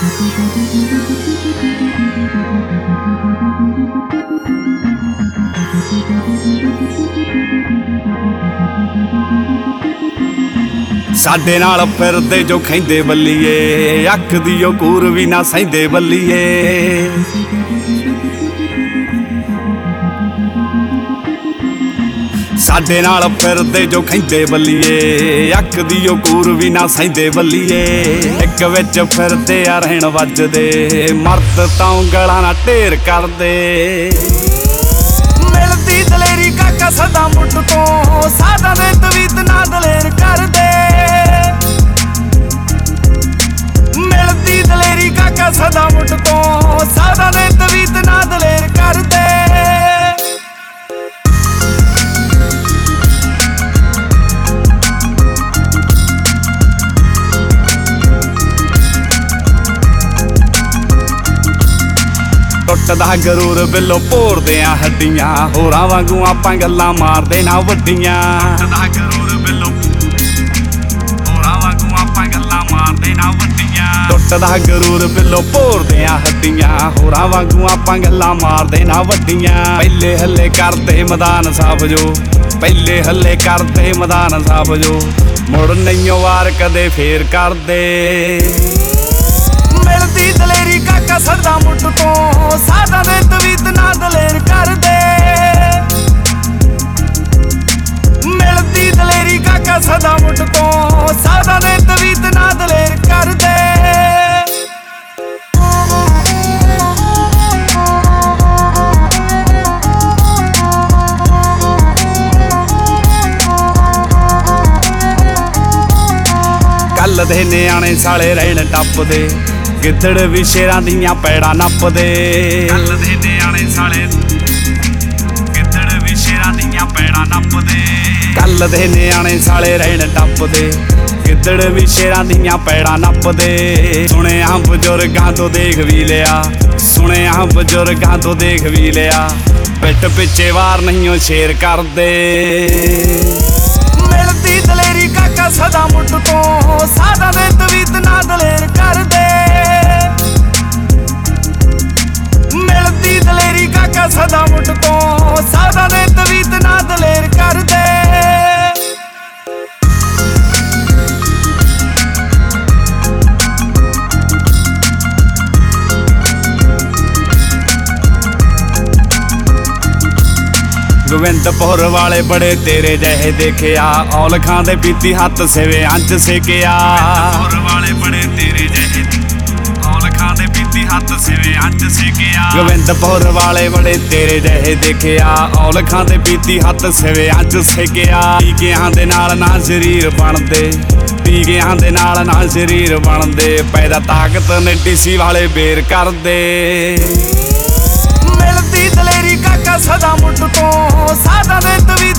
ਸਾਡੇ ਨਾਲ ਫਿਰਦੇ ਜੋ ਖੈਂਦੇ ਬੱਲੀਏ, ਅੱਖ ਦੀ ਉਹ ਕੂਰ ਵੀ ਨਾ ਸਹਿੰਦੇ ਬੱਲੀਏ। ਸਾਡੇ ਨਾਲ ਫਿਰਦੇ ਜੋ ਖੈਂਦੇ ਬੱਲੀਏ, ਅੱਖ ਦੀ ਉਹ ਕੂਰ ਵੀ ਨਾ ਸਹਿੰਦੇ ਬੱਲੀਏ। ਇੱਕ ਵਿੱਚ ਫਿਰਦੇ ਆ ਰਹਿਣ ਵੱਜਦੇ, ਮਰਦ ਤਾਂ ਉਂਗਲਾਂ ਨਾਲ ਢੇਰ ਕਰਦੇ। ਮਿਲਦੀ ਦਲੇਰੀ ਕਾਕਾ ਸਦਾ ਮੁੱਢ ਤੋਂ, ਸਾਡਾ ਦੇ ਤਵੀਤ ਨਾ ਦਲੇਰ ਕਰਦੇ। ਮਿਲਦੀ ਦਲੇਰੀ ਕਾਕਾ ਸਦਾ ਮੁੱਢ ਤੋਂ, ਸਾਡਾ ਦੇ ਤਵੀਤ ਨਾ ਦਲੇਰ ਕਰਦੇ। ਟੁੱਟਦਾ ਗਰੂਰ ਬਿੱਲੋ ਭੋਰਦੇ ਆ ਹੱਡੀਆਂ, ਹੋਰਾਂ ਵਾਂਗੂ ਆਪਾਂ ਗੱਲਾਂ ਮਾਰਦੇ ਨਾ ਵੱਡੀਆਂ। ਟੁੱਟਦਾ ਗਰੂਰ ਬਿੱਲੋ ਹੋਰਾਂ ਵਾਂਗੂ ਆਪਾਂ ਗੱਲਾਂ ਮਾਰਦੇ ਨਾ ਵੱਡੀਆਂ। ਟੁੱਟਦਾ ਗਰੂਰ ਬਿੱਲੋ ਭੋਰਦੇ ਆ ਹੱਡੀਆਂ, ਹੋਰਾਂ ਵਾਂਗੂ ਆਪਾਂ ਗੱਲਾਂ ਮਾਰਦੇ ਨਾ ਵੱਡੀਆਂ। ਪਹਿਲੇ ਹੱਲੇ ਕਰਦੇ ਮੈਦਾਨ ਸਾਫ ਜੋ, ਪਹਿਲੇ ਹੱਲੇ ਕਰਦੇ ਮੈਦਾਨ ਸਾਫ ਜੋ, ਮੁੜ ਨਹੀਂਓ ਵਾਰ ਕਦੇ ਫੇਰ ਕਰਦੇ। ਮਿਲਦੀ ਦਲੇਰੀ ਕਾਕਾ ਸਦਾ ਮੁੱਢ ਤੋਂ, ਸਾਡਾ ਦੇ ਤਵੀਤ ਨਾ ਦਲੇਰ ਕਰਦੇ। ਮਿਲਦੀ ਦਲੇਰੀ ਕਾਕਾ ਸਦਾ ਮੁੱਢ ਤੋਂ, ਸਾਡਾ ਦੇ ਤਵੀਤ ਨਾ ਦਲੇਰ ਕਰਦੇ। ਕੱਲ ਦੇ ਨਿਆਣੇ ਸਾਲੇ ਰਹਿਣ ਟੱਪਦੇ, ਗਿੱਦੜ ਵੀ ਸ਼ੇਰਾਂ ਦੀਆਂ ਪੈੜਾਂ ਨੱਪਦੇ। ਕੱਲ ਦੇ ਨਿਆਣੇ ਸਾਲੇ ਗਿੱਦੜ ਵੀ ਸ਼ੇਰਾਂ ਦੀਆਂ ਪੈੜਾਂ ਨੱਪਦੇ। ਕੱਲ ਦੇ ਨਿਆਣੇ ਸਾਲੇ ਰਹਿਣ ਟੱਪਦੇ, ਗਿੱਦੜ ਵੀ ਸ਼ੇਰਾਂ ਦੀਆਂ ਪੈੜਾਂ ਨੱਪਦੇ। ਸੁਣਿਆ ਬਜ਼ੁਰਗਾਂ ਤੋਂ ਦੇਖ ਵੀ ਲਿਆ, ਸੁਣਿਆ ਬਜ਼ੁਰਗਾਂ ਤੋਂ ਦੇਖ ਵੀ ਲਿਆ, ਪਿੱਠ ਪਿੱਛੇ ਵਾਰ ਨਹੀਂ ਉਹ ਸ਼ੇਰ ਕਰਦੇ। ਮਿਲਦੀ ਦਲੇਰੀ ਕਾਕਾ ਸਦਾ ਮੁੱਢ ਤੋਂ, ਸਾਡਾ ਦੇ ਤਵੀਤ ਨਾ ਦਲੇਰ ਕਰਦੇ। ਮਿਲਦੀ ਦਲੇਰੀ ਕਾਕਾ ਸਦਾ ਮੁੱਢ ਤੋਂ, ਸਾਡਾ ਦੇ ਤਵੀਤ ਨਾ ਦਲੇਰ ਕਰਦੇ। ਗੋਬਿੰਦਪੁਰ ਵਾਲੇ ਬੜੇ ਤੇਰੇ ਜਿਹੇ ਦੇਖਿਆ, ਔਲਖਾਂ ਦੇ ਪੀਤੀ ਹੱਥ ਸਿਵੇ ਅੰਚ ਸੇਕਿਆ। ਗੋਬਿੰਦਪੁਰ ਵਾਲੇ ਬੜੇ ਤੇਰੇ ਜਿਹੇ, ਔਲਖਾਂ ਦੇ ਪੀਤੀ ਹੱਥ ਸਿਵੇ ਅੰਚ ਸੇਕਿਆ। ਗੋਬਿੰਦਪੁਰ ਵਾਲੇ ਬੜੇ ਤੇਰੇ ਜਿਹੇ ਦੇਖਿਆ, ਔਲਖਾਂ ਦੇ ਪੀਤੀ ਹੱਥ ਸਿਵੇ ਅੰਚ ਸੇਕਿਆ। ਟੀਕਿਆਂ ਦੇ ਨਾਲ ਨਾ ਸਰੀਰ ਬਣਦੇ, ਟੀਕਿਆਂ ਦੇ ਨਾਲ ਨਾ ਸਰੀਰ ਬਣਦੇ, ਪੈਦਾ ਤਾਕਤ ਨੇ ਡੀਸੀ ਵਾਲੇ ਬੇਰ ਕਰਦੇ। ਮਿਲਦੀ ਦਲੇਰੀ ਕਾਕਾ ਸਦਾ ਮੁੱਢ ਤੋਂ, ਸਾਡਾ ਦੇ ਤਵੀਤ